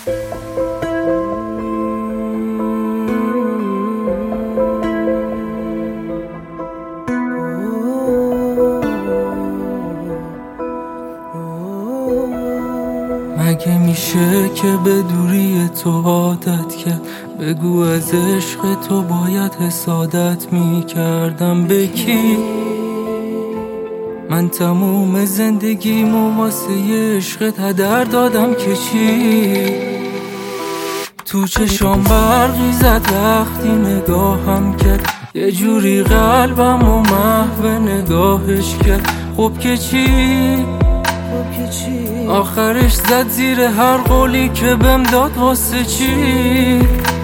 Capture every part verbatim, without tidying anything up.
مگه میشه که به دوری تو عادت کرد؟ بگو از عشق تو باید حسادت میکردم. به کی؟ من تموم زندگیمو واسه عشقت هدر دادم که چی؟ تو چشام برقی زد وقتی نگاهم کرد، یه جوری قلبم و محو نگاهش کرد. خب که چی؟ آخرش زد زیر هر قولی که بهم داد. واسه چی؟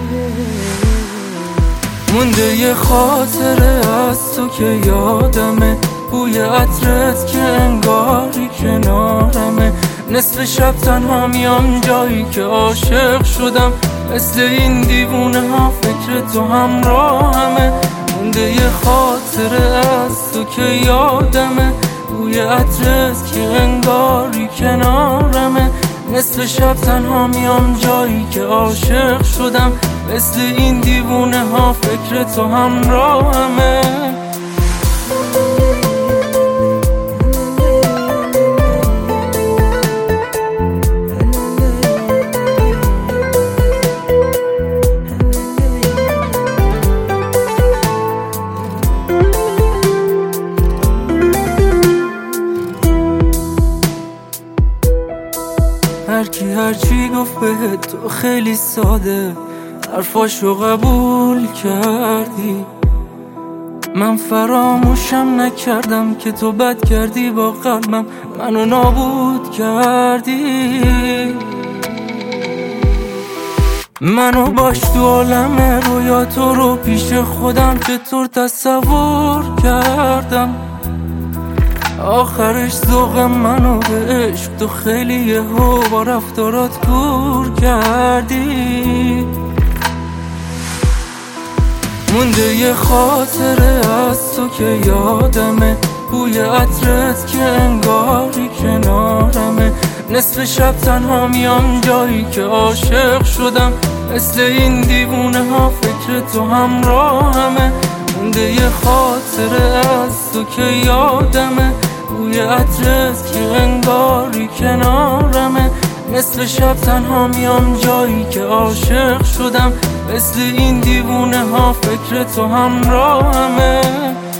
مونده یه خاطره از تو که یادمه، بوی عطرت که انگاری کنارمه. نصف شب تنها میام جایی که عاشق شدم، مثل این دیوونه ها فکر تو همراهمه. مونده یه خاطره از تو که یادمه، بوی عطرت که انگاری کنارمه. نصف شب تنها میام جایی که عاشق شدم، مثل این دیوونه ها فکر تو همراهمه. هرکی هرچی گفت به تو خیلی ساده، حرفاشو قبول کردی. من فراموشم نکردم که تو بد کردی با قلبم، منو نابود کردی. منو باش تو عالم رویا تو رو پیش خودم چطور تصور کردم. آخرش ذوق منو به عشق تو خیلی یهو با رفتارات کور کردی. مونده یه خاطره از تو که یادمه، بوی عطرت که انگاری کنارمه. نصف شب تنها میام جایی که عاشق شدم، مثل این دیوونه ها فکر تو همراهمه. مونده یه خاطره از تو که یادمه، بوی عطرت که انگاری کنارمه. نصف شب تنها میام جایی که عاشق شدم، مثل این دیوونه ها فکر تو همراهمه.